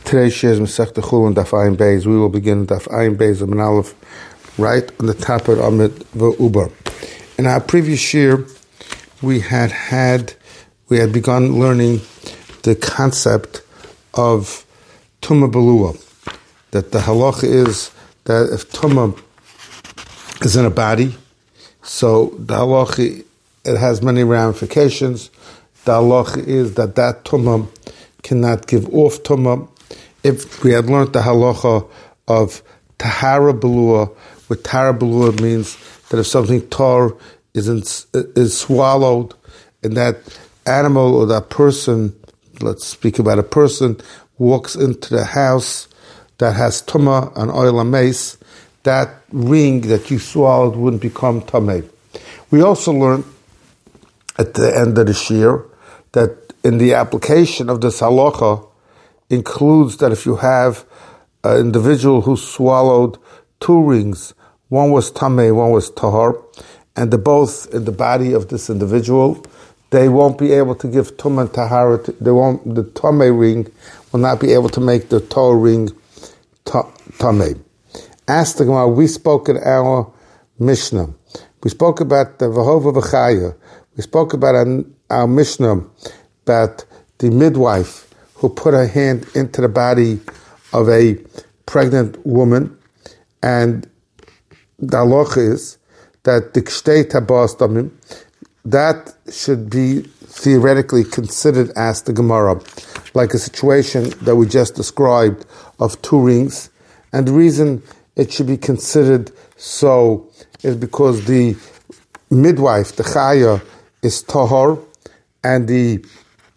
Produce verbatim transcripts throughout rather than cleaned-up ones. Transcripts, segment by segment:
Today's share is Masechta Chulin Daf Ayin Beis. We will begin Daf Ayin Beis of Aleph, right on the top of Amid V'Uber. In our previous share, we had had we had begun learning the concept of Tumah Belua. That the halacha is that if Tumah is in a body, so the halacha, it has many ramifications. The halacha is that that Tumah cannot give off Tumah. If we had learned the halacha of Tahara Belua, with Tahara Belua means that if something tar is, in, is swallowed, and that animal or that person, let's speak about a person, walks into the house that has Tumah and oil and mace, that ring that you swallowed wouldn't become Tameh. We also learned at the end of the shir that in the application of this halacha includes that if you have an individual who swallowed two rings, one was Tameh, one was Tahar, and they're both in the body of this individual, they won't be able to give Tumah and Tahara, they won't, the Tameh ring will not be able to make the Tahar ring Tameh. Ask the Gemara, we spoke in our Mishnah. We spoke about the Vahova V'chaya. We spoke about our, our Mishnah, about the midwife who put her hand into the body of a pregnant woman, and the halacha is that the kshtei tabas damim, that should be theoretically considered as the Gemara, like a situation that we just described of two rings. And the reason it should be considered so is because the midwife, the chaya, is tahor, and the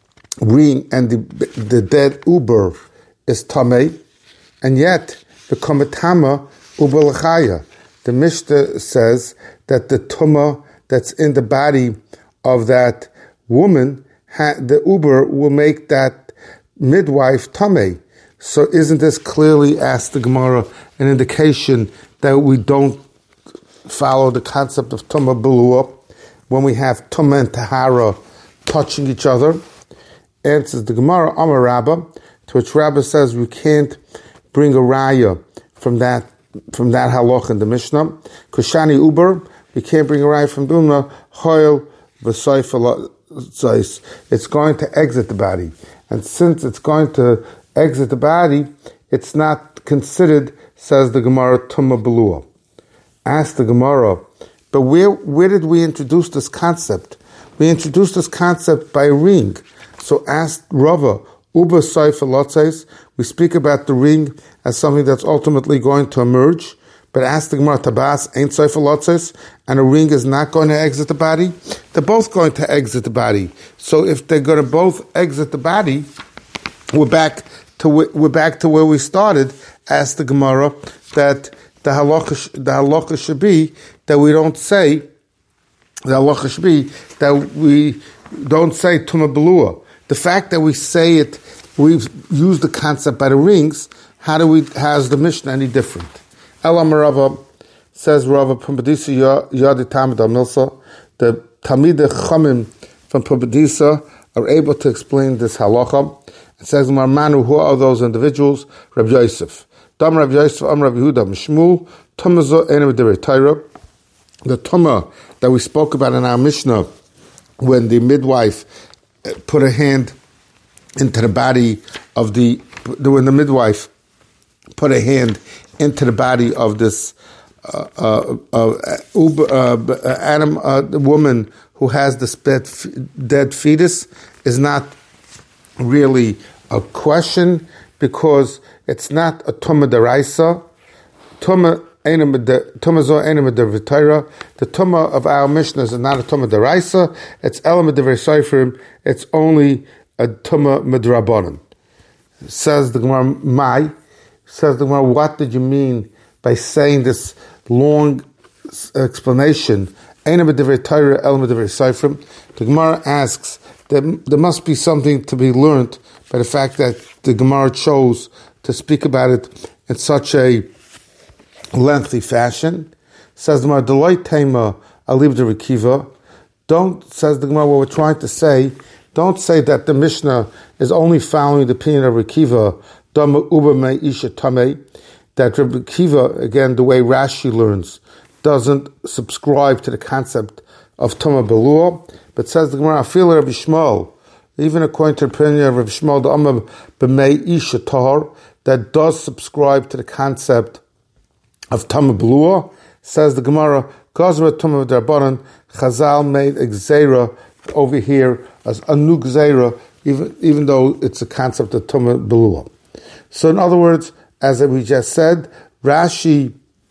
ring and the the dead uber is tamei, and yet the kamatama uber l'chaya. The Mishnah says that the tumah that's in the body of that woman, the uber will make that midwife tamei. So isn't this clearly, asked the Gemara, an indication that we don't follow the concept of tumah belua when we have tumah and tahara touching each other? Answers the Gemara, Amar Rabbah, to which Rabbah says we can't bring a raya from that from that halach in the Mishnah. Kushani Uber, we can't bring a raya from Dumna, Hoil V'Soifel. It's going to exit the body. And since it's going to exit the body, it's not considered, says the Gemara, Tumah Belua. Ask the Gemara, but where where did we introduce this concept? We introduced this concept by a ring. So ask Rava, Uba Soifel Lotzes, we speak about the ring as something that's ultimately going to emerge, but ask the Gemara, Tabas ain't Soifel Lotzes, and a ring is not going to exit the body. They're both going to exit the body. So if they're going to both exit the body, we're back to we're back to where we started. Ask the Gemara that the halacha the halacha should be that we don't say the halacha should be that we don't say Tumah Belua. The fact that we say it, we've used the concept by the rings. How do we? How is the Mishnah any different? Elam Rava says Rava Pumbedisa Yadi Tamid Milsa. The Tamid Chamim from Pumbedisa are able to explain this halacha. It says Marmanu, who are those individuals? Rabbi Yosef. Dam Rabbi Yosef Am Rabbi Yehuda Mishmul Tumazo Enem Derei Torah. The Tumah that we spoke about in our Mishnah, when the midwife put her hand into the body of the, when the midwife put her hand into the body of this uh, uh, uh, uh, animal, uh, the woman who has this dead, dead fetus, is not really a question, because it's not a tumah deraisa. Tumah The tumah of our Mishnah is not a tumah deraisa. It's elam devrei soifrim. It's only a tumah midrabanan. Says the Gemara, Mai. Says the Gemara, what did you mean by saying this long explanation? Elam devrei Torah, elam devrei soifrim. The Gemara asks that there must be something to be learned by the fact that the Gemara chose to speak about it in such a lengthy fashion. Says the Gemara, Deloitte Tema Alib de Rekiva. Don't, says the Gemara, what we're trying to say, don't say that the Mishnah is only following the opinion of Rekiva. Dama Uba Me Isha Tame, that Rabbi Akiva, again, the way Rashi learns, doesn't subscribe to the concept of Tuma Belua, but says the Gemara, Afil Rabbi Shmuel, even according to the opinion of Rabbi Shmuel, the Amma B'mei Isha Tahar, that does subscribe to the concept of Tuma Belua, says the Gemara, Gazra Tuma D'Rabbanan, Chazal made a Gzeira over here as a new Gzeira, even, even though it's a concept of Tuma Belua. So in other words, as we just said, Rashi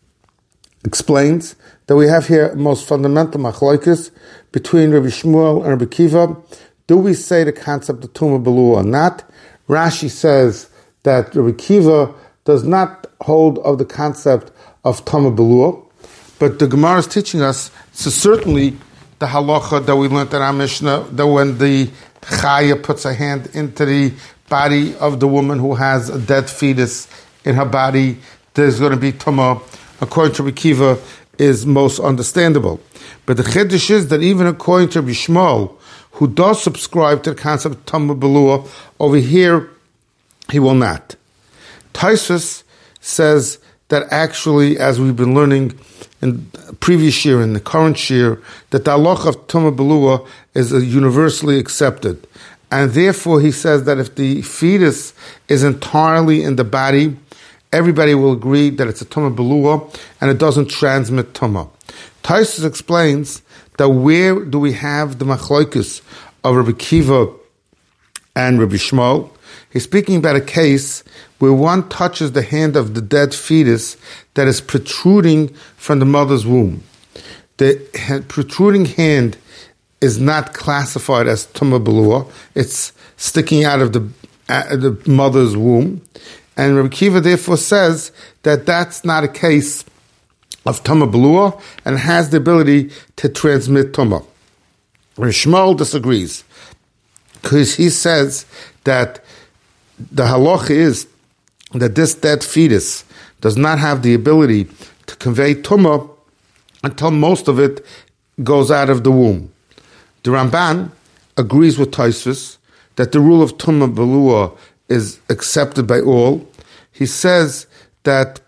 explains that we have here most fundamental machlokes between Rabbi Shmuel and Rabbi Akiva. Do we say the concept of Tuma Belua or not? Rashi says that Rabbi Akiva does not hold of the concept of Tuma Belua, but the Gemara is teaching us, so certainly the halacha that we learned in our Mishnah, that when the chaya puts a hand into the body of the woman who has a dead fetus in her body, there's going to be Tuma, according to Rabbi Akiva, is most understandable. But the chiddush is that even according to Rabbi Shmuel, who does subscribe to the concept of Tuma Belua, over here, he will not. Tosfos says that actually, as we've been learning in the previous year, in the current year, that the halacha of Tuma Belua is universally accepted. And therefore, he says that if the fetus is entirely in the body, everybody will agree that it's a Tuma Belua and it doesn't transmit Tuma. Tosfos explains that where do we have the machlokes of Rabbi Akiva and Rabbi Shmuel? He's speaking about a case where one touches the hand of the dead fetus that is protruding from the mother's womb. The protruding hand is not classified as Tuma Belua. It's sticking out of the, uh, the mother's womb. And Rabbi Akiva therefore says that that's not a case of Tuma Belua and has the ability to transmit Tuma. Rabbi Shmuel disagrees because he says that the halacha is that this dead fetus does not have the ability to convey Tuma until most of it goes out of the womb. The Ramban agrees with Tosfos that the rule of Tuma Belua is accepted by all. He says that,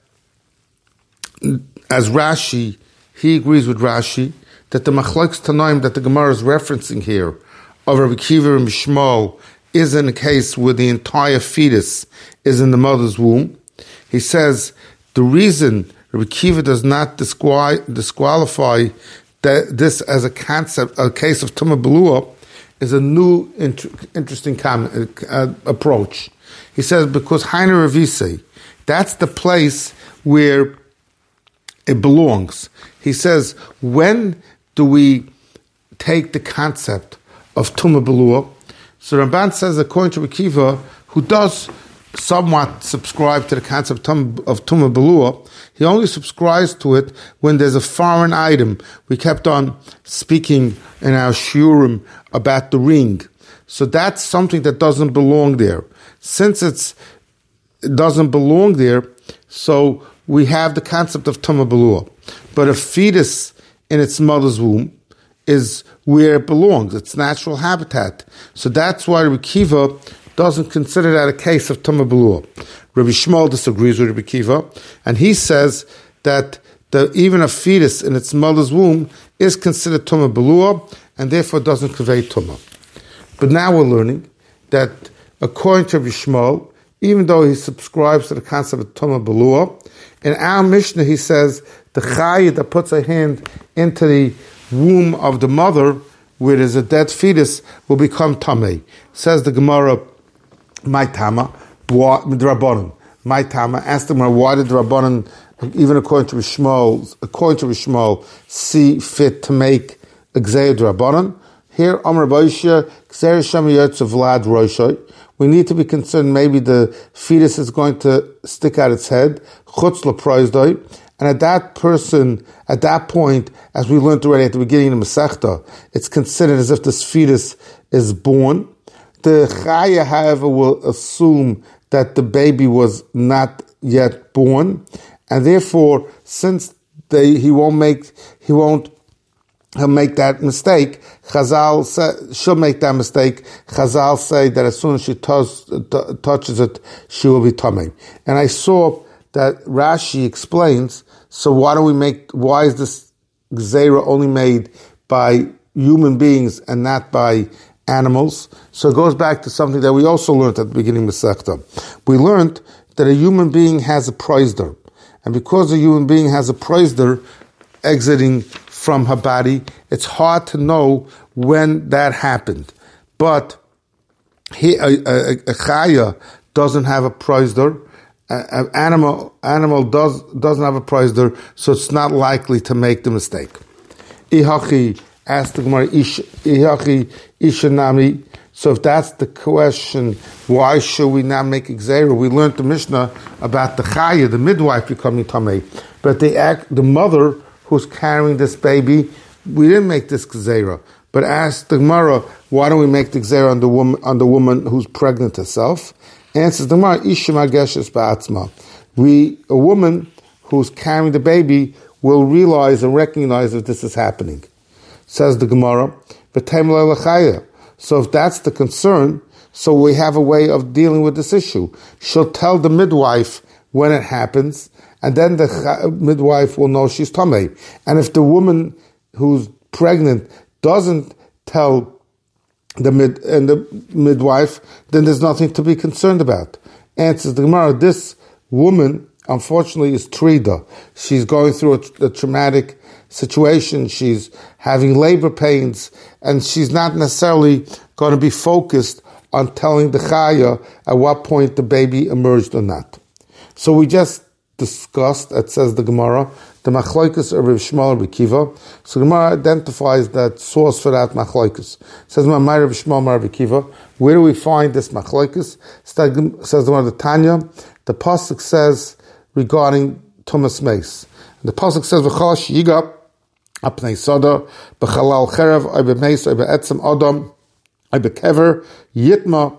as Rashi, he agrees with Rashi, that the machlokes tanoim that the Gemara is referencing here of Rabbi Akiva and Shmuel is in a case where the entire fetus is in the mother's womb. He says the reason Rabbi Akiva does not disqual- disqualify that this as a concept, a case of Tuma Belua, is a new inter- interesting com- uh, approach. He says because Haina Ravise, that's the place where it belongs. He says, when do we take the concept of Tuma Belua? So Ramban says, according to Rabbi Akiva, who does somewhat subscribe to the concept of Tuma Belua, he only subscribes to it when there's a foreign item. We kept on speaking in our shiurim about the ring. So that's something that doesn't belong there. Since it's, it doesn't belong there, so we have the concept of Tuma Belua. But a fetus in its mother's womb is where it belongs, its natural habitat. So that's why Rabbi Akiva doesn't consider that a case of Tuma Belua. Rabbi Shmuel disagrees with Rabbi Akiva, and he says that the, even a fetus in its mother's womb is considered Tuma Belua, and therefore doesn't convey Tuma. But now we're learning that according to Rabbi Shmuel, even though he subscribes to the concept of Tuma Belua, in our Mishnah he says the chayah that puts a hand into the womb of the mother where there's a dead fetus will become tamei. Says the Gemara, my tama, the Rabbanan, my tama. Ask the Gemara, why did the Rabbanan, even according to Shmuel, according to Shmuel, see fit to make a gzeir Rabbanan? Here, Amar Baisha, gzeir shami yotz vlad roshoi. We need to be concerned maybe the fetus is going to stick out its head, chutz leproizdoi, and at that person, at that point, as we learned already at the beginning of the Masechta, it's considered as if this fetus is born. The Chaya, however, will assume that the baby was not yet born, and therefore, since they, he won't make, he won't he'll make that mistake. Chazal say, she'll make that mistake. Chazal say that as soon as she touch, t- touches it, she will be tamei. And I saw that Rashi explains, so why do we make, why is this gzeira only made by human beings and not by animals? So it goes back to something that we also learned at the beginning of Masechta. We learned that a human being has a proiser. And because a human being has a proiser exiting from her body, it's hard to know when that happened. But he, a, a, a chaya doesn't have a proiser. An animal animal does doesn't have a proiser, so it's not likely to make the mistake. Ihachi asked the Gemara, Ihachi ishanami. So if that's the question, why should we not make gzeira? We learned the Mishnah about the chaya, the midwife, becoming tamei, but the act, the mother who's carrying this baby, we didn't make this gzeira. But asked the Gemara, why don't we make the gzeira on the woman on the woman who's pregnant herself? Answers the Gemara, Isha mageshes ba'atzma. We, a woman who's carrying the baby, will realize and recognize that this is happening. Says the Gemara, v'tem le'lechaya. So if that's the concern, so we have a way of dealing with this issue. She'll tell the midwife when it happens, and then the midwife will know she's tamei. And if the woman who's pregnant doesn't tell the mid and the midwife, then there's nothing to be concerned about. Answers the Gemara, this woman, unfortunately, is trida. She's going through a, a traumatic situation. She's having labor pains, and she's not necessarily going to be focused on telling the chaya at what point the baby emerged or not. So we just discussed, it says the Gemara, the machloikus of Rav Shmuel and Rav Kiva. So the Gemara identifies that source for that machloikus. It says, my Rav Shmuel and Rav Kiva. Where do we find this machloikus? Says the Gemara, the Tanya, the pasuk says regarding Tumas Meis. The pasuk says, v'chal shiga apnei soda b'chalal cherev ay b'meis ay b'etzem adam ay b'kever yitma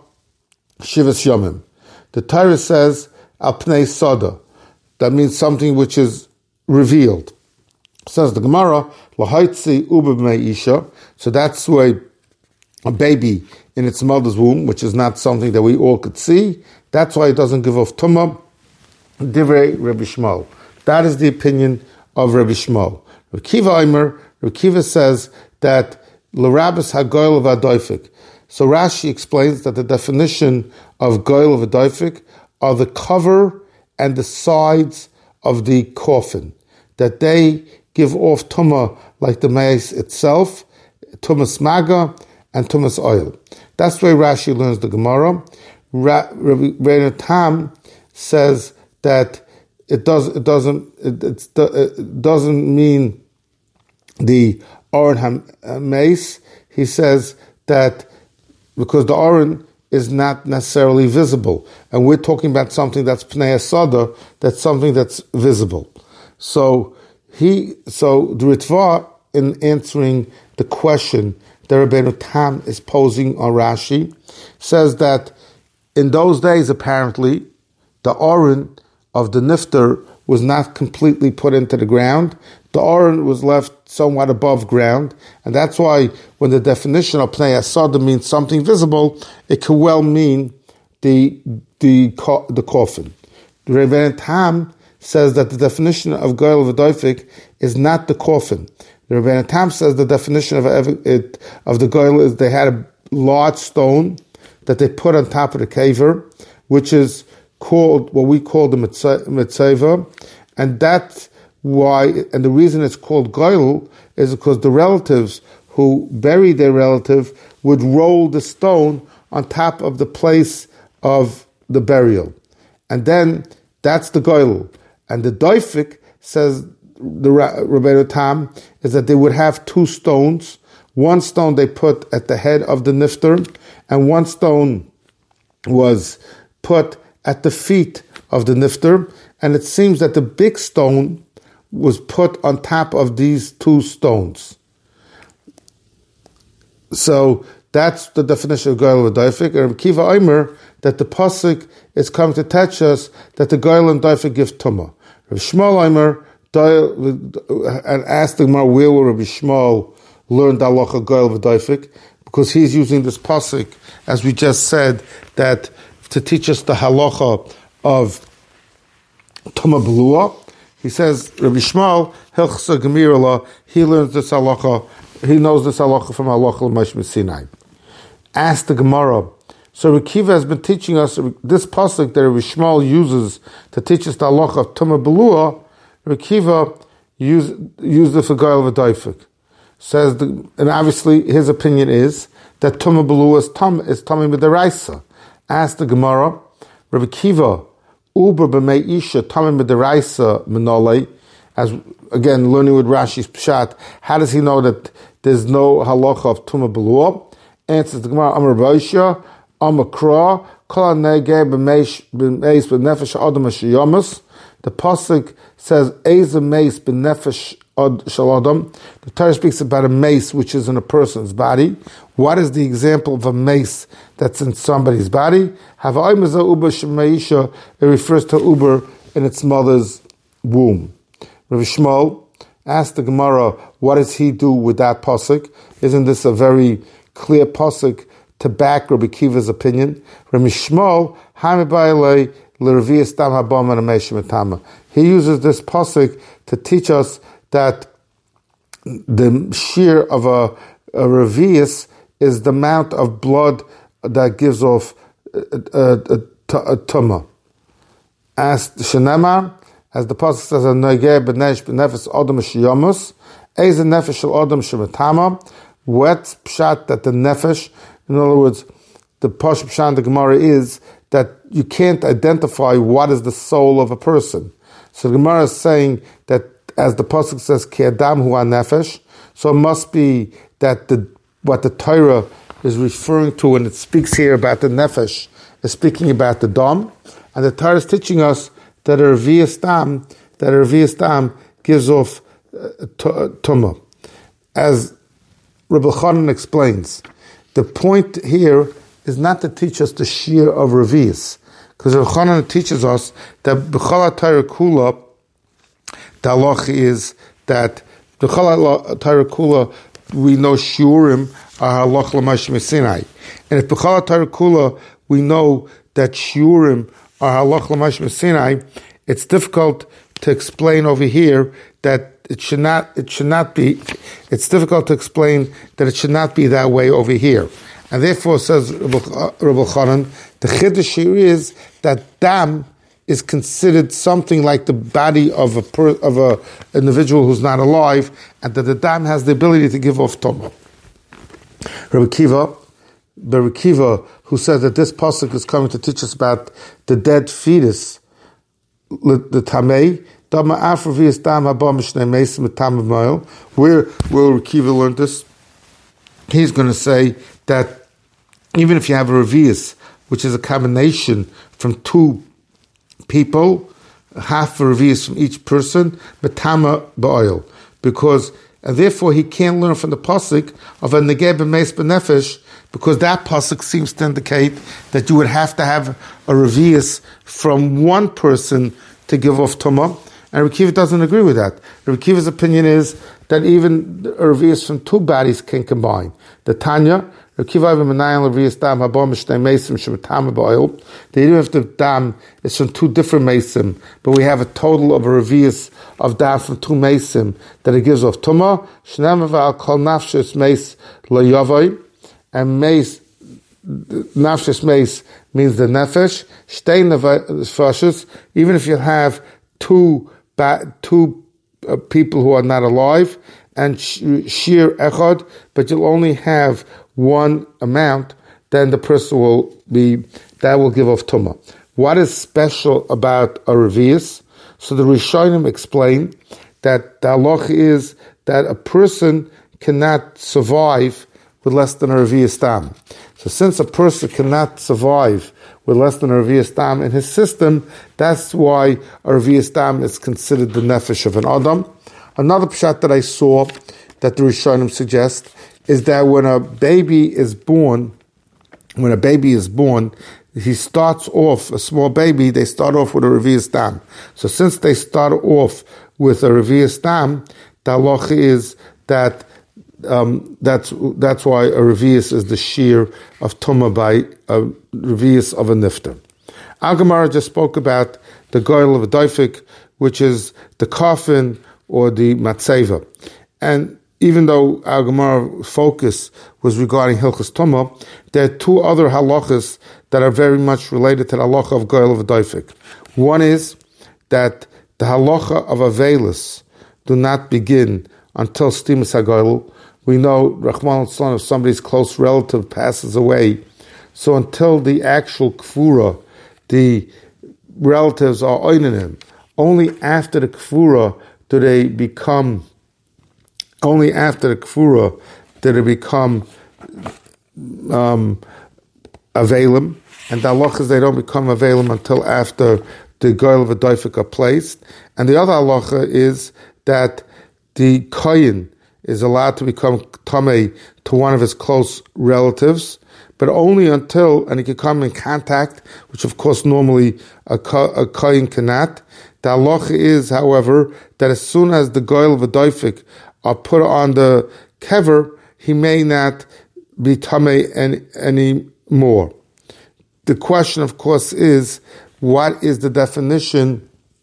shivas yomim. The Torah says apnei soda. That means something which is revealed. Says the Gemara, lahaitzi uba b'mei isha. So that's why a baby in its mother's womb, which is not something that we all could see. That's why it doesn't give off tumah. Divrei Rabbi Shmuel. That is the opinion of Rabbi Shmuel. Rabbi Kiva Eimer, Rabbi Kiva says that l'rabas hagoyel v'adoifik. So Rashi explains that the definition of goyel v'adoifik are the cover and the sides of the coffin, that they give off tumah like the mace itself, tumas maga and tumas oil. That's the way Rashi learns the Gemara. Rabbi Tam says that it does it doesn't it, it's, it doesn't mean the Oren HaMace. He says that because the Oren is not necessarily visible, and we're talking about something that's Pnei Asada, that's something that's visible. So he so the Ritva, in answering the question that Rabbeinu Tam is posing on Rashi, says that in those days apparently the Oren of the nifter was not completely put into the ground. The Oren was left somewhat above ground, and that's why when the definition of Pnei Asada means something visible, it could well mean the the the coffin. The Rebbeinu Tam says that the definition of Goyel V'Doifik is not the coffin. The Rebbeinu Tam says the definition of it, of the Goyel is they had a large stone that they put on top of the caver, which is called what we call the mitzvah, and that's why, and the reason it's called goyel is because the relatives who buried their relative would roll the stone on top of the place of the burial, and then that's the goyel. And the doifik, says the Rabbeinu Tam, is that they would have two stones. One stone they put at the head of the nifter, and one stone was put at the feet of the nifter, and it seems that the big stone was put on top of these two stones. So that's the definition of Goyel V'Doifik. And Kiva Omer, that the pasuk is coming to teach us that the Goyel and Doifik give tumah. Rabbi Shmuel Omer and asked the Gemara, where will Rabbi Shmuel learn the halacha goel v'doifik, because he's using this pasuk, as we just said, that to teach us the halacha of Tuma Belua. He says, Rabbi Shmuel, Hilchsa Gemirala, he learns this halacha, he knows this halacha from halacha l'Moshe Sinai. Ask the Gemara. So Rabbi Kiva has been teaching us this pasuk that Rabbi Shmuel uses to teach us the halacha of Tuma Belua. Rabbi Kiva used, used it for Goel v'Doifik. Says, the, and obviously his opinion is that Tuma Belua is Tam is Tamim b'Deraisa. Ask the Gemara, Rabbi Kiva, Uber b'mei isha Tamim b'Deraisa menolei. As again, learning with Rashi's Pshat, how does he know that there's no halacha of Tuma Belua? Answers the Gemara, Amar Baisha, Amar Kra, Kol HaNegeh b'meis b'nefesh adam hashayamas. The pasuk says, Eza meis b'nefesh shel adam. The Torah speaks about a mace which is in a person's body. What is the example of a mace that's in somebody's body? It refers to Uber in its mother's womb. Rabbi Shmuel asked the Gemara, what does he do with that pasuk? Isn't this a very clear pasuk to back Rabbi Kiva's opinion? Rabbi Shmuel, he uses this pasuk to teach us that the shear of a, a revius is the amount of blood that gives off a, a, a, a tumah. As Shenemar, as the pasuk says, "Noigeh b'nesh b'nefesh adam sheyamus, eiz nefesh shel adam shemetama." Wet pshat that the nefesh, in other words, the posh pshat the Gemara is that you can't identify what is the soul of a person. So the Gemara is saying that, as the pasuk says, "Ki adam hu nefesh," so it must be that the what the Torah is referring to when it speaks here about the nefesh is speaking about the dam, and the Torah is teaching us that a revius dam, that a revius dam gives off uh, tumah. As Rabbi Chanan explains, the point here is not to teach us the shear of revius, because Rabbi Chanan teaches us that b'chol Torah kula, the halacha is that b'chol Torah kula we know shiurim are halacha l'Moshe Sinai, and if b'chol Torah kula we know that shiurim are halacha l'Moshe Sinai, it's difficult to explain over here that it should not. It should not be. It's difficult to explain that it should not be that way over here, and therefore says Rabbi Chanan, the chiddush here is that dam is considered something like the body of a per, of a individual who's not alive, and that the dam has the ability to give off tumah. Rabbi Kiva, Rabbi Kiva, who said that this pasuk is coming to teach us about the dead fetus, the tamei. Where where Rabbi Kiva learned this? He's going to say that even if you have a revius, which is a combination from two people, half a revius from each person, betama ba'oil, because and therefore he can't learn from the pasuk of a negeh b'meis b'nefesh, because that pasuk seems to indicate that you would have to have a revius from one person to give off tumah. And Rabbi Kiva doesn't agree with that. Rabbi Kiva's opinion is that even a revius from two bodies can combine. The Tanya, Rabbi Kiva even menayin revius dam habam shnei mesim shemetama ba'oil. The even if the dam is from two different mesim, but we have a total of a revius of dam from two mesim that it gives off tumah. Shneim aval kol nafshus meis lo yavoi, and meis nafshus meis means the nefesh. Shtei nefashus, even if you have two two uh, people who are not alive, and shir echad, but you'll only have one amount, then the person will be, that will give off tumah. What is special about a revius? So the Rishonim explain that the halacha is that a person cannot survive with less than a revius dam. So since a person cannot survive with less than a revius dam in his system, that's why a revius dam is considered the nefesh of an adam. Another pshat that I saw that the Rishonim suggest is that when a baby is born, when a baby is born, he starts off, a small baby, they start off with a revius dam. So since they start off with a revius dam, the halacha is that um, that's that's why a revius is the shear of tumah by a revius of a nifter. Our Gemara just spoke about the goyel of a doifik, which is the coffin or the matzeva. And even though our Gemara focus was regarding Hilchas Tumah, there are two other halachas that are very much related to the halacha of goyel of a doifik. One is that the halacha of avelis do not begin until stimus hagoyel. We know, Rahman al-San, if somebody's close relative passes away, so until the actual kfura, the relatives are oining him, only after the kfura do they become Only after the kfura did it become um, avelim, and the halachas they don't become avelim until after the goyel of a doifik are placed. And the other halacha is that the kohen is allowed to become tamei to one of his close relatives, but only until, and he can come in contact, which of course normally a, a kohen cannot. The halacha is, however, that as soon as the goyel of a doifik are put on the kever, he may not be tamei any, any more. The question, of course, is what is the definition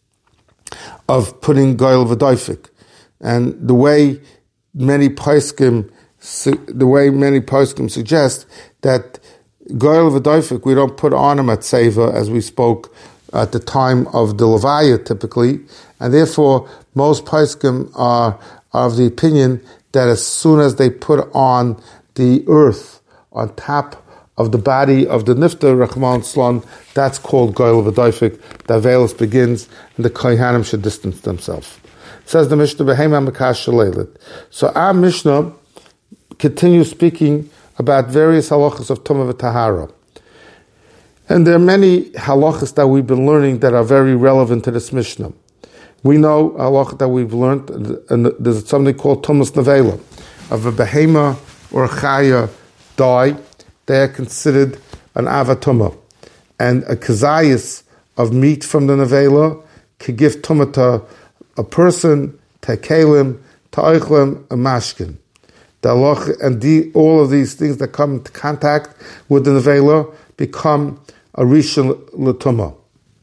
of putting goyel of a doifik? And the way many poskim, the way many poskim suggest that goyel of a doifik we don't put on a matzeva, as we spoke at the time of the levaya typically, and therefore most poskim are of the opinion that as soon as they put on the earth on top of the body of the nifter, Rahman Slan, that's called goyel of a doifik. The avelis begins, and the kohanim should distance themselves. Says the Mishnah, Behema Mekash Shaleilit. So our Mishnah continues speaking about various halachas of Tumah v'Tahara. And there are many halachas that we've been learning that are very relevant to this Mishnah. We know a halach that we've learned, and there's something called Tumas Nevela. Of a behema or a chaya die, they are considered an avatuma. And a kazayas of meat from the nevela could give tumah to a person, to kelim, to oichlem, a mashkin. The halach, and the, all of these things that come into contact with the nevela become a rishon l'tumah.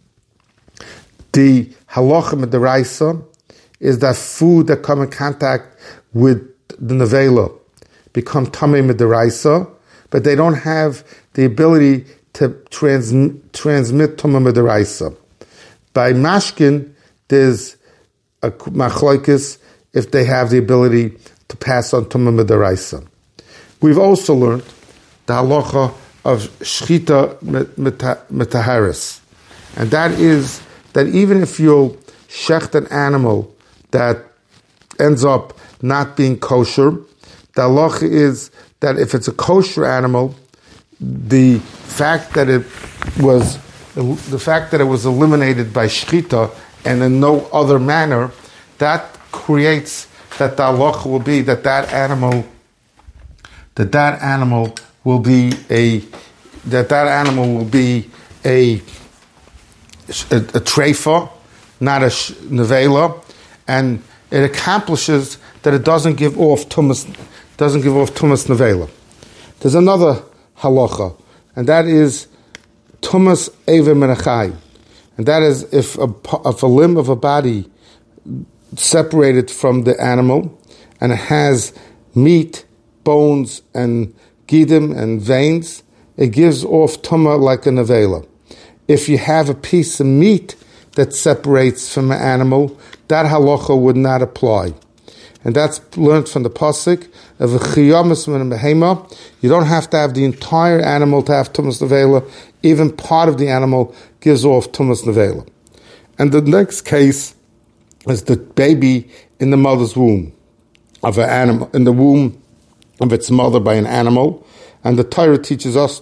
The halacha medaraisa is that food that come in contact with the nevela become tamei medaraisa, but they don't have the ability to trans, transmit tamei medaraisa. By mashkin, there's a machlokes if they have the ability to pass on tamei medaraisa. We've also learned the halacha of shchita metaharis, and that is that even if you shecht an animal that ends up not being kosher, the halacha is that if it's a kosher animal, the fact that it was the fact that it was eliminated by shchita and in no other manner, that creates that the halacha will be that that animal that that animal will be a that that animal will be a a, a treifa, not a nevela, and it accomplishes that it doesn't give off tumas, doesn't give off tumas nevela. There's another halacha, and that is tumas eva menachai, and that is if a, if a limb of a body separated from the animal and it has meat, bones, and gidim and veins, it gives off tumah like a nevela. If you have a piece of meat that separates from an animal, that halacha would not apply. And that's learned from the pasuk of a chiyamas min behema. You don't have to have the entire animal to have tumas nevela. Even part of the animal gives off tumas nevela. And the next case is the baby in the mother's womb of an animal, in the womb of its mother by an animal. And the Torah teaches us,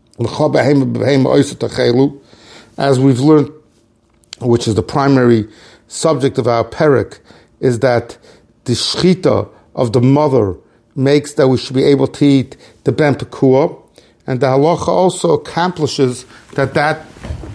as we've learned, which is the primary subject of our perek, is that the shchita of the mother makes that we should be able to eat the ben pekua, and the halacha also accomplishes that that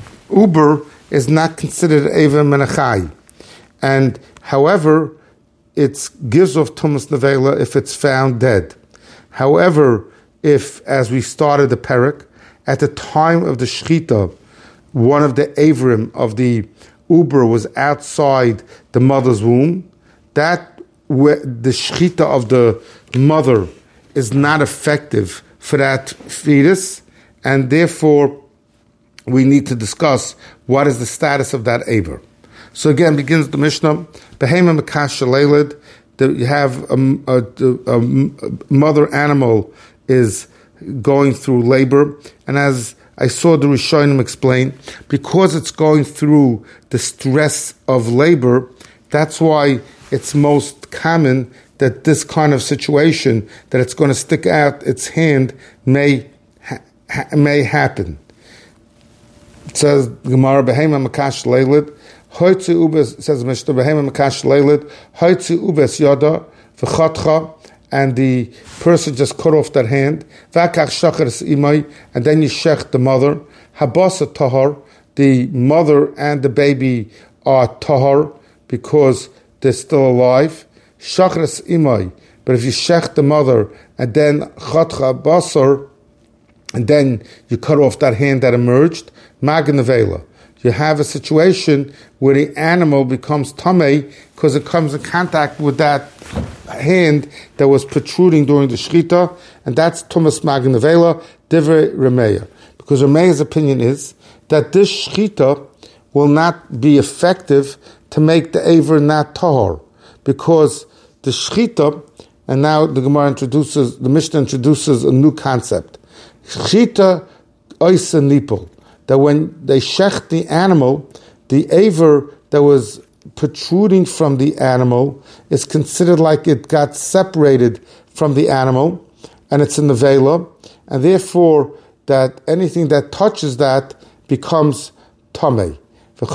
uber is not considered eva menachai. And however, it gives off Tumas Nevela if it's found dead. However, if, as we started the parak, at the time of the Shechita, one of the Avrim of the Uber was outside the mother's womb, that the Shechita of the mother is not effective for that fetus, and therefore we need to discuss what is the status of that Aver. So again, begins the Mishnah, Behema Mekash Shalelid, you have a, a, a mother animal is going through labor, and as I saw the Rishonim explain, because it's going through the stress of labor, that's why it's most common that this kind of situation, that it's going to stick out its hand, may ha- may happen. It says Gemara, Behema Mekash Leilid, Hoitzi Ubes, says Mishnah, Behema Mekash Leilid, Hoitzi Ubes Yada, V'chatcha, and the person just cut off that hand, V'akach Shacharis Imai, and then you shech the mother, Habasa Tahar, the mother and the baby are Tahar, because they're still alive, Shacharis Imai, but if you shech the mother, and then Chatcha Basar, and then you cut off that hand that emerged, Magen Nevela. You have a situation where the animal becomes tamei because it comes in contact with that hand that was protruding during the shechita, and that's Tumas Magen Nevela, Divrei Rameya. Because Rameya's opinion is that this shechita will not be effective to make the aver not tahor, because the shechita, and now the Gemara introduces, the Mishnah introduces a new concept. Shechita oisa nipol. That when they shech the animal, the aver that was protruding from the animal is considered like it got separated from the animal, and it's in the vela, and therefore that anything that touches that becomes tamei. The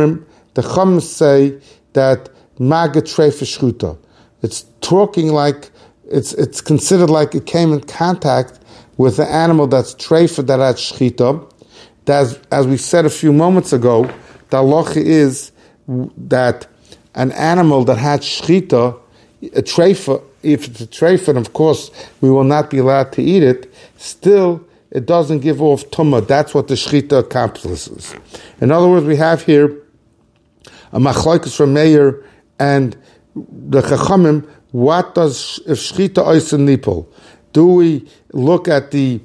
Chum say that maga treifa shchuta. It's talking like it's it's considered like it came in contact with the animal that's treifa that had shchita. As, as we said a few moments ago, the halacha is that an animal that had shchita, a treifa, if it's a treifa, and of course we will not be allowed to eat it, still it doesn't give off tumah. That's what the shchita accomplishes. In other words, we have here a machlokes from Meir and the Chachamim. What does, if shchita oisa nipol? Do we look at the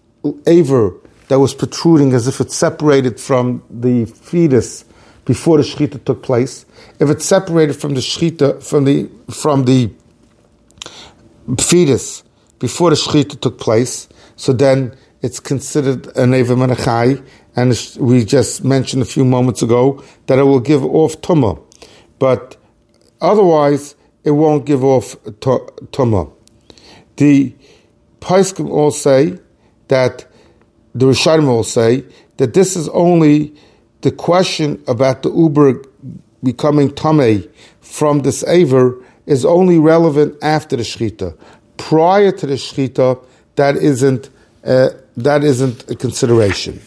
aver that was protruding as if it's separated from the fetus before the shechita took place? If it's separated from the shechita, from the from the fetus before the shechita took place, so then it's considered an eva menachai, and we just mentioned a few moments ago that it will give off tumah, but otherwise it won't give off tumah. The Paiskim all say that the Rishonim will say that this is only the question about the uber becoming tamei from this aver is only relevant after the shechita. Prior to the shechita, that isn't uh, that isn't a consideration.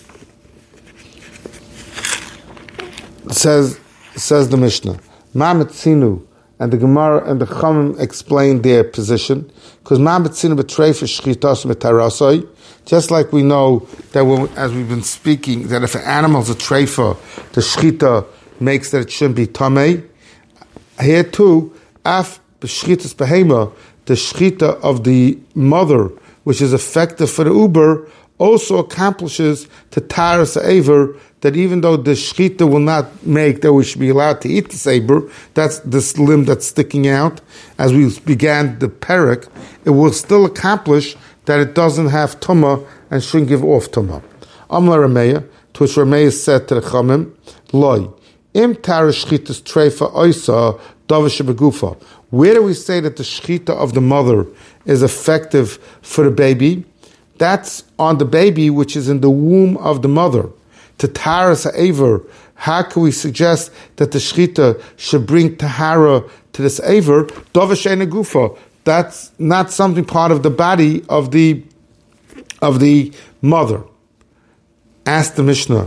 Says says the Mishnah, Ma'ametzinu, and the Gemara and the Chachamim explain their position, because Ma'ametzinu b'treifa shchitas metarasoi. Just like we know that when, as we've been speaking, that if an animal's a treifa, the shechita makes that it shouldn't be tamei. Here too, af b'shchitas behema, the shechita of the mother, which is effective for the uber, also accomplishes to taras aver, that even though the shechita will not make that we should be allowed to eat the saber, that's this limb that's sticking out, as we began the parak, it will still accomplish that it doesn't have tumah and shouldn't give off tumah. Amla Rameya, to which Rameya said to the Chamim, Loi, im tarish shchitas treifa oisa davish begufa. Where do we say that the shchita of the mother is effective for the baby? That's on the baby which is in the womb of the mother. To taras aver, how can we suggest that the shchita should bring tahara to this aver? Davish ena gufa. That's not something part of the body of the of the mother. Ask the Mishnah,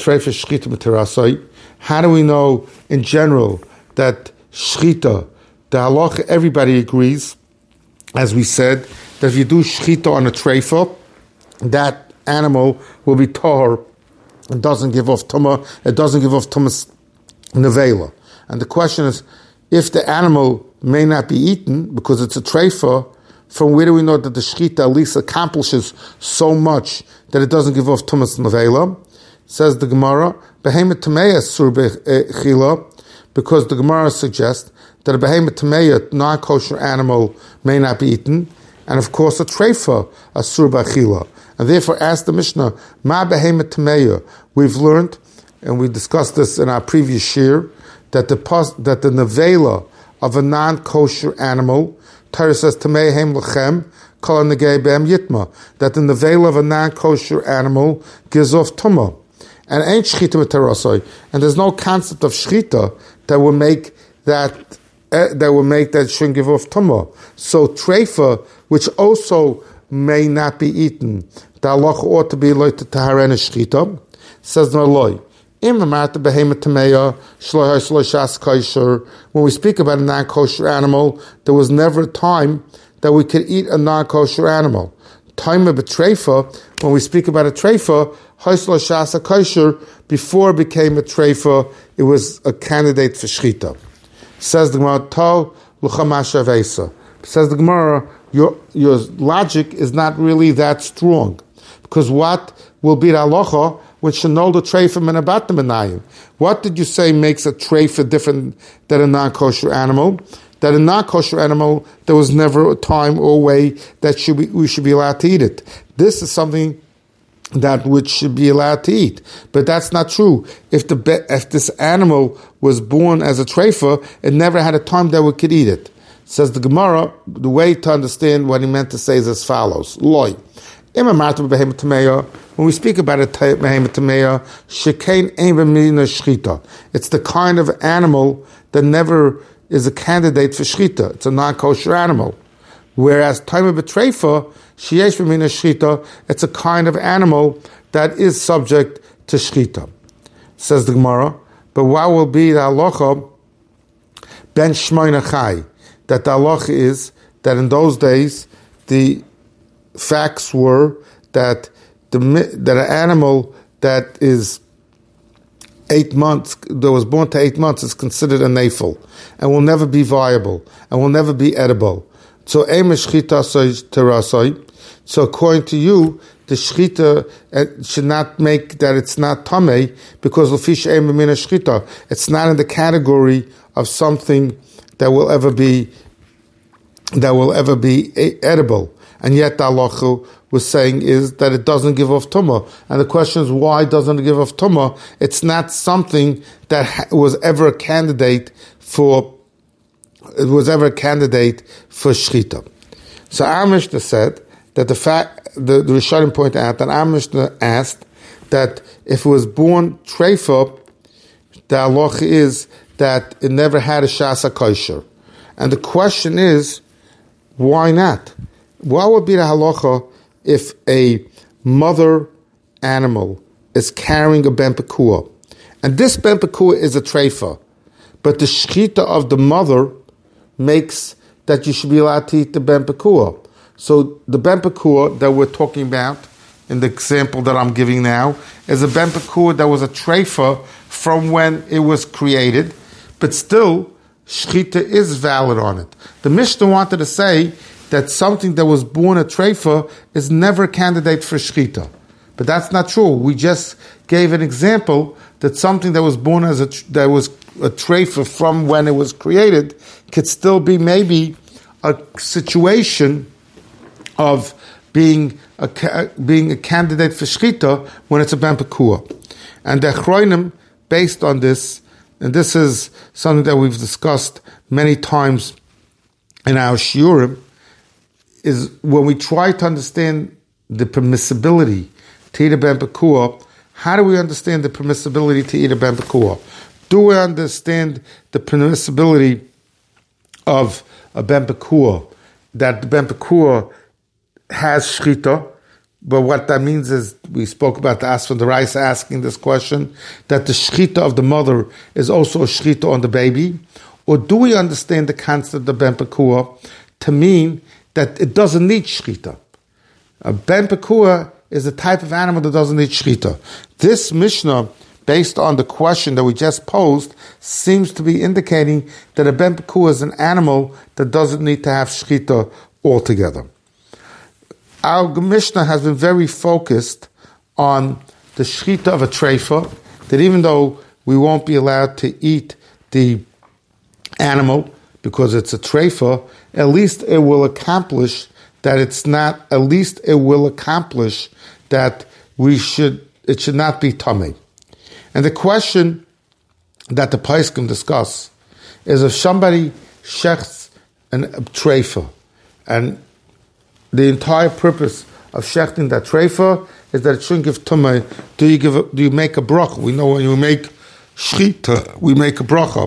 how do we know in general that shchita, the halacha, everybody agrees, as we said, that if you do shchita on a treifa, that animal will be tahor. It doesn't give off tumah. It doesn't give off tumah's nevela. And the question is, if the animal may not be eaten because it's a treifa, from where do we know that the shchita at least accomplishes so much that it doesn't give off tumah's nevela? Says the Gemara, behemoth tameya sur bechila, because the Gemara suggests that a behemoth tameya, non-kosher animal, may not be eaten, and of course a treifa, a sur bechila. And therefore, ask the Mishnah, ma behemoth tameya. We've learned, and we discussed this in our previous shir, that the that the nevela of a non-kosher animal, Torah says tameya hem lechem, kol negei behem yitma, that the nevela of a non-kosher animal gives off tumah. And ain't shchita b'terasoi, and there's no concept of shchita that will make that uh, that will make that shouldn't give off tumah. So treifa, which also may not be eaten, the halacha ought to be like to taharen shchita. Says the Maloi, when we speak about a non-kosher animal, there was never a time that we could eat a non-kosher animal. Time of a treifa, when we speak about a treifa, before it became a treifa, it was a candidate for shchita. Says the Gemara, Tal l'chamasha vesa. Says the Gemara, your your logic is not really that strong, because what will be the halacha when shenol the treifa min abatim benayim? What did you say makes a treifa different than a non-kosher animal? That a non-kosher animal, there was never a time or way that should be, we should be allowed to eat it. This is something that which should be allowed to eat. But that's not true. If the if this animal was born as a treifa, it never had a time that we could eat it. Says the Gemara, the way to understand what he meant to say is as follows. Loi. When we speak about a behemoth tameya, shekain ein b'mina shchita. It's the kind of animal that never is a candidate for shchita. It's a non-kosher animal. Whereas time of a treifa, sheyesh b'mina shchita, it's a kind of animal that is subject to shchita. Says the Gemara, but what will be the halacha ben shmoina chai? That the halacha is that in those days the facts were that the that an animal that is eight months that was born to eight months is considered a nafel and will never be viable and will never be edible. So so according to you, the shchita should not make that it's not tamei because shchita, it's not in the category of something that will ever be that will ever be edible. And yet the halacha was saying is that it doesn't give off tumah. And the question is, why doesn't it give off tumah? It's not something that ha- was ever a candidate for, it was ever a candidate for shchita. So our Mishnah said that the fact, the, the Rishonim pointed out that our Mishnah asked that if it was born treifa, the halacha is that it never had a shasa kosher. And the question is, why not? What would be the halacha if a mother animal is carrying a ben pekua? And this ben pekua is a treifa, but the shchita of the mother makes that you should be allowed to eat the ben pekua. So the ben pekua that we're talking about in the example that I'm giving now is a ben pekua that was a treifa from when it was created, but still shchita is valid on it. The Mishnah wanted to say that something that was born a treifa is never a candidate for shchita. But that's not true. We just gave an example that something that was born as a that was a treifa from when it was created could still be maybe a situation of being a being a candidate for shchita when it's a ben pekua. And the Achronim, based on this, and this is something that we've discussed many times in our shiurim, is when we try to understand the permissibility to eat a ben pekua, how do we understand the permissibility to eat a ben pekua? Do we understand the permissibility of a ben pekua, that the ben pekua has shchita, but what that means is, we spoke about the Asfan the Rice asking this question, that the shchita of the mother is also a shchita on the baby, Or do we understand the concept of Ben Pekua to mean that it doesn't need shchita? A Ben Pekua is a type of animal that doesn't need shchita. This Mishnah, based on the question that we just posed, seems to be indicating that a Ben Pekua is an animal that doesn't need to have shchita altogether. Our Mishnah has been very focused on the shchita of a treifa, that even though we won't be allowed to eat the animal because it's a treifa, at least it will accomplish that it's not, at least it will accomplish that we should, it should not be tummy. And the question that the Paiskim discuss is if somebody shechts an a treifa, and the entire purpose of shechting that treifa is that it shouldn't give tummy, do you give a, do you make a bracha? We know when you make shchita, we make a bracha.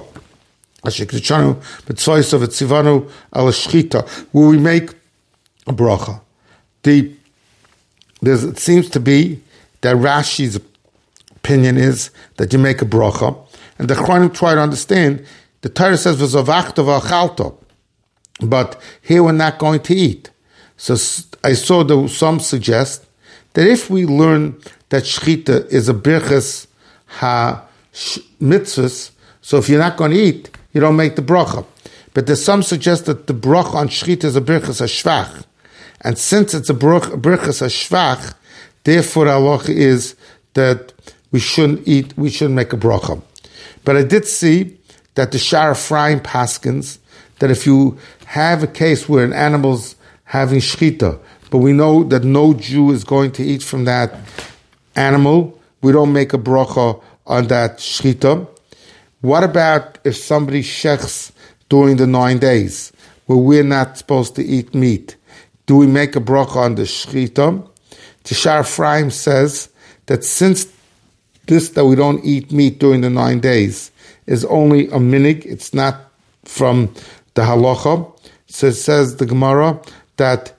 Where we make a bracha. The, there's, it seems to be that Rashi's opinion is that you make a bracha, and the Chronim try to understand. The Torah says v'zavachta v'achalta, but here we're not going to eat. So I saw that some suggest that if we learn that shchita is a birchas ha mitzvahs, so if you're not going to eat, you don't make the bracha. But there's some suggest that the bracha on shchita is a birchas hashvach, and since it's a birchas hashvach, therefore the halacha is that we shouldn't eat, we shouldn't make a bracha. But I did see that the Shar Ephraim paskins that if you have a case where an animal's having shchita, but we know that no Jew is going to eat from that animal, we don't make a bracha on that shchita. What about if somebody shechs during the nine days, where we're not supposed to eat meat? Do we make a bracha on the shchita? The Shar Ephraim says that since this that we don't eat meat during the nine days is only a minig, it's not from the halacha. So it says the Gemara that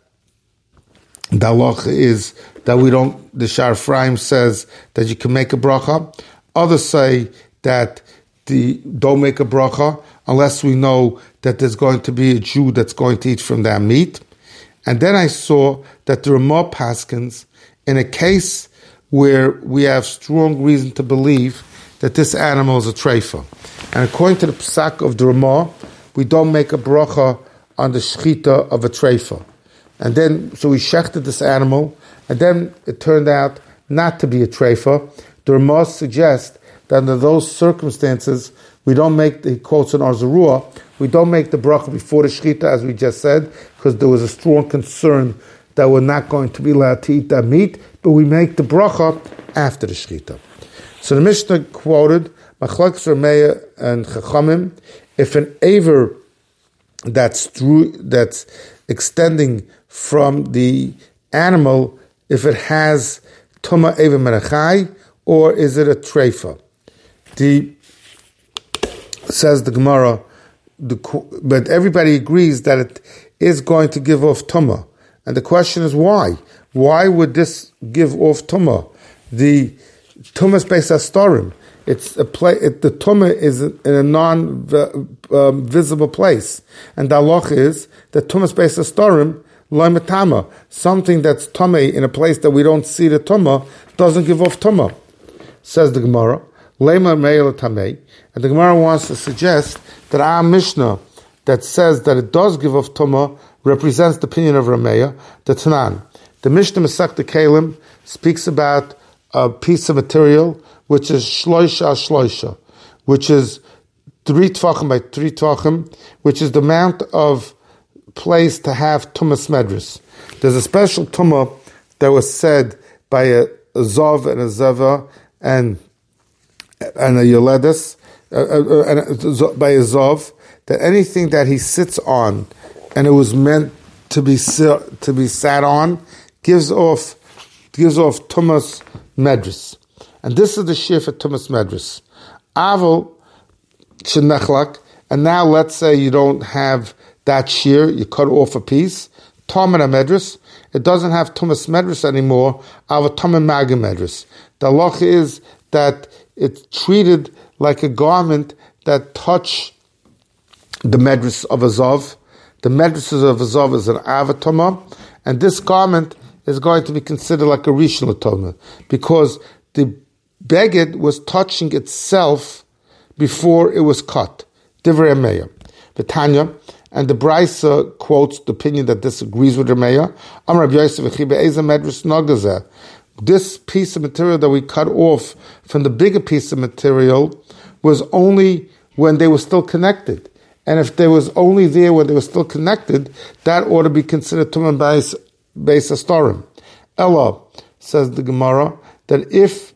the halacha is that we don't, the Shar Ephraim says that you can make a bracha. Others say that the don't make a bracha unless we know that there's going to be a Jew that's going to eat from that meat. And then I saw that there are more paskins in a case where we have strong reason to believe that this animal is a treifa. And according to the psak of the Ramah, we don't make a bracha on the shchita of a treifa. And then, so we shechted this animal, and then it turned out not to be a treifa. The Ramah suggests that under those circumstances, we don't make the, he quotes in Arzarua, we don't make the bracha before the shchita, as we just said, because there was a strong concern that we're not going to be allowed to eat that meat, but we make the bracha after the shchita. So the Mishnah quoted, Machlokes Rameya and Chachamim, if an aver that's through, that's extending from the animal, if it has Tuma Aver Menachai, or is it a treifa? The says the Gemara, the, but everybody agrees that it is going to give off Tuma. And the question is why? Why would this give off Tuma? The Tuma Beis Hastorim. It's a play. It, the Tuma is in a non-visible um, place, and the halacha is that Tuma Beis Hastorim lo metama, something that's Tuma in a place that we don't see the Tuma doesn't give off Tuma. Says the Gemara, Lema Meil Tamei, and the Gemara wants to suggest that our Mishnah that says that it does give off Tuma represents the opinion of Rameya, the Tanan. The Mishnah Masechta Kalim speaks about a piece of material which is shloisha shloisha, which is three tvachim by three tvachim, which is the amount of place to have tumas medris. There's a special tumah that was said by a, a zov and a zeva and and a yoledis, uh, uh, and a, by a zov, that anything that he sits on and it was meant to be to be sat on gives off gives off tumas medris. And this is the shir for Tumas Medris. Aval shenechlak, and now let's say you don't have that shir, you cut off a piece. Tomar Medris, it doesn't have Tumas Medris anymore. Aval Tomar Magim Medris. The halacha is that it's treated like a garment that touch the medrus of Azov. The medrus of Azov is an avatoma, and this garment is going to be considered like a rishon l'toma, because the beged was touching itself before it was cut. Divrei Meir. Betanya, and the Brisa quotes the opinion that disagrees with Rameya. Amar Rabbi Yosef v'chi be'ezeh medrus nagazeh. This piece of material that we cut off from the bigger piece of material was only when they were still connected. And if they was only there when they were still connected, that ought to be considered Tumah Beis Astorim. Ella, says the Gemara, that if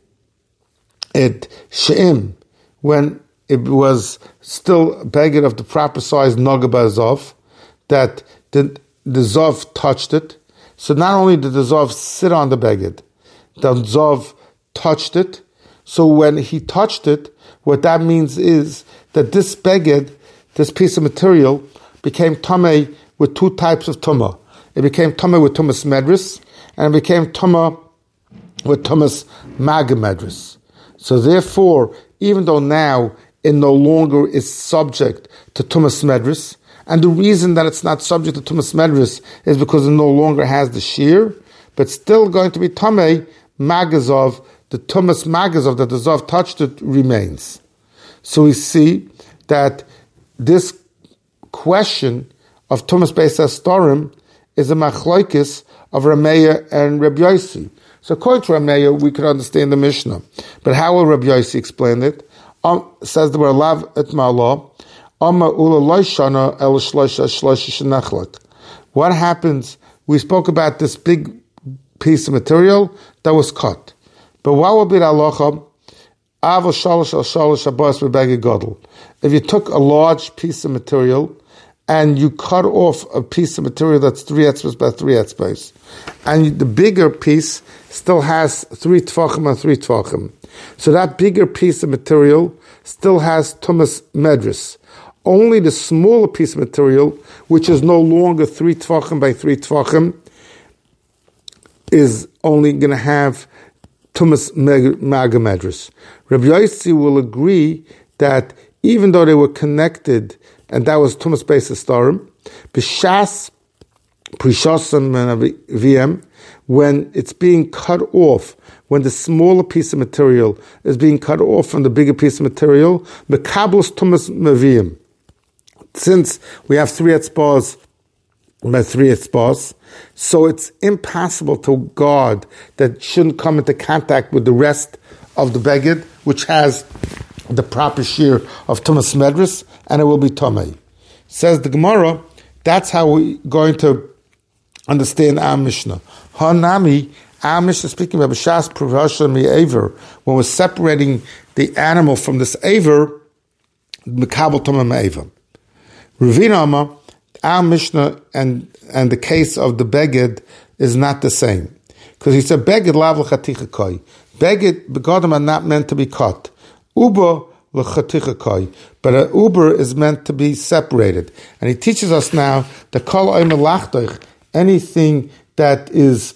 it she'im, when it was still beged of the proper size Naga Zov, that the, the Zov touched it. So not only did the Zov sit on the beged, the Zov touched it. So when he touched it, what that means is that this beged, this piece of material, became tamei with two types of tumah. It became tamei with tumas medris, and it became tumah with tumas maga medris. So therefore, even though now it no longer is subject to tumas medris, and the reason that it's not subject to tumas medris is because it no longer has the shear, but still going to be tamei magazov, the tumas magazov that the zov touched it remains. So we see that this question of tumas beis astorim is a machloikis of Rameya and Rabbi Yossi. So according to Rameya, we could understand the Mishnah. But how will Rabbi Yossi explain it? Um, says the word lav et ma'ala, Amma ula loishana el shloisha shloisha shenechlet. What happens? We spoke about this big piece of material that was cut. But what will be the halacha? Av shalosh al shalosh abbas b'beged gadol. If you took a large piece of material and you cut off a piece of material that's three etzbas by three etzbas, and the bigger piece still has three tvachim and three tvachim, so that bigger piece of material still has tumas medris. Only the smaller piece of material, which is no longer three tvachim by three tvachim, is only going to have tumas maga medris. Rabbi Yossi will agree that even though they were connected, and that was tumas beis astorim, b'shas prishosam and vm, when it's being cut off, when the smaller piece of material is being cut off from the bigger piece of material, mekablos tumas mavim. Since we have three etzbas by three etzbas, so it's impossible to guard that it shouldn't come into contact with the rest of the beged, which has the proper shear of tumas medris, and it will be tamei. Says the Gemara, that's how we're going to understand our Mishnah. Hanami, our Mishnah speaking about b'shas privasha mi-aver, when we're separating the animal from this aver, mekabel tamei me-aver. Ravina Amar, our Mishnah and and the case of the beged is not the same, because he said beged lav l'chaticha koi. Beged begodim are not meant to be cut. Uber l'chaticha koi, but an uber is meant to be separated. And he teaches us now that kol oimer lachtoich, anything that is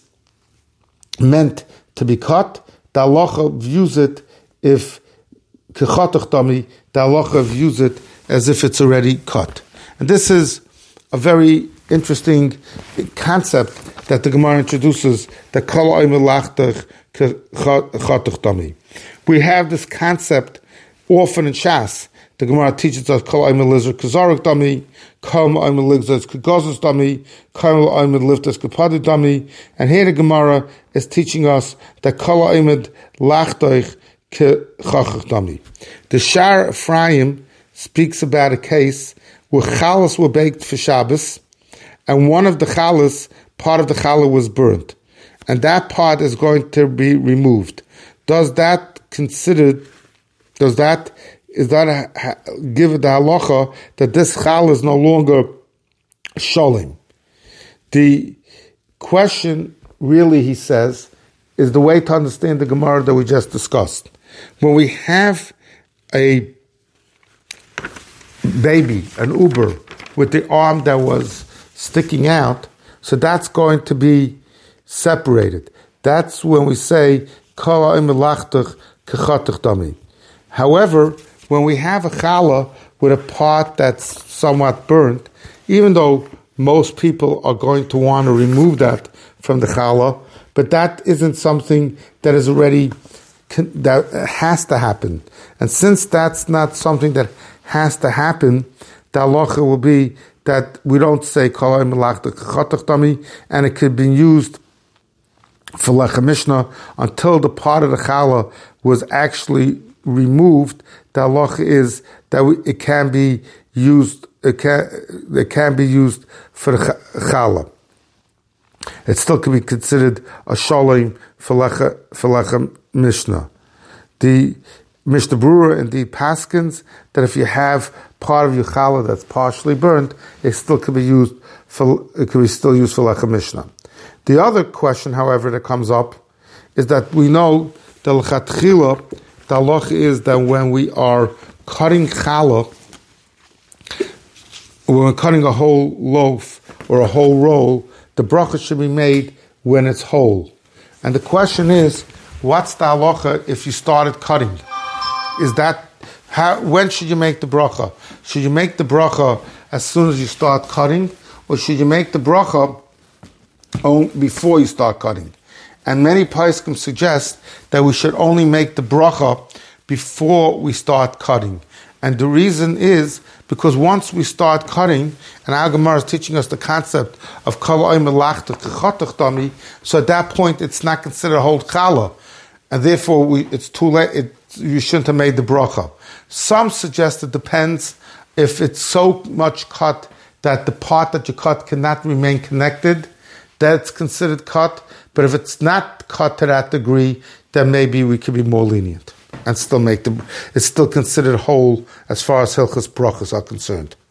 meant to be cut, the halacha views it if kechatoch dami, the halacha views it as if it's already cut. And this is a very interesting concept that the Gemara introduces, that kol oimer lachtoich kechatoch dami. We have this concept often in Shas. The Gemara teaches us kol oimer lizar kazaruk dami, kol oimer lizar kagazos dami, kol oimer liftas kapadi dami, and here the Gemara is teaching us that kol oimer lachtoich kechatoch dami. The Shar Ephraim speaks about a case where chalas were baked for Shabbos, and one of the chalas, part of the challah was burnt, and that part is going to be removed. Does that considered? Does that is that a, give it the halacha that this challah is no longer sholim? The question, really, he says, is the way to understand the Gemara that we just discussed. When we have a baby, an uber, with the arm that was sticking out, so that's going to be separated. That's when we say kol oimer lachtoich kechatoch dami. However, when we have a challah with a part that's somewhat burnt, even though most people are going to want to remove that from the challah, but that isn't something that is already, that has to happen. And since that's not something that has to happen, the halacha will be that we don't say kol melachta k'chatach dami, and it could be used for lechem mishnah until the part of the challah was actually removed. The halacha is that we, it can be used. It can it can be used for the challah. It still can be considered a shalom for lechem for lechem mishnah. The Mishnah Berurah indeed paskins that if you have part of your challah that's partially burnt, it still can be used for it can be still used for lechem mishnah. The other question, however, that comes up is that we know the l'chatchila, the halacha is that when we are cutting challah, when we're cutting a whole loaf or a whole roll, the bracha should be made when it's whole. And the question is, what's the halacha if you started cutting? Is that, how, when should you make the bracha? Should you make the bracha as soon as you start cutting, or should you make the bracha before you start cutting? And many poskim suggest that we should only make the bracha before we start cutting. And the reason is because once we start cutting, and our Gemara is teaching us the concept of kol melachta k'chatach dami, so at that point it's not considered a whole challah, and therefore we, it's too late. It, you shouldn't have made the bracha. Some suggest it depends if it's so much cut that the part that you cut cannot remain connected, that's considered cut. But if it's not cut to that degree, then maybe we could be more lenient and still make the, it's still considered whole as far as hilchos brachos are concerned.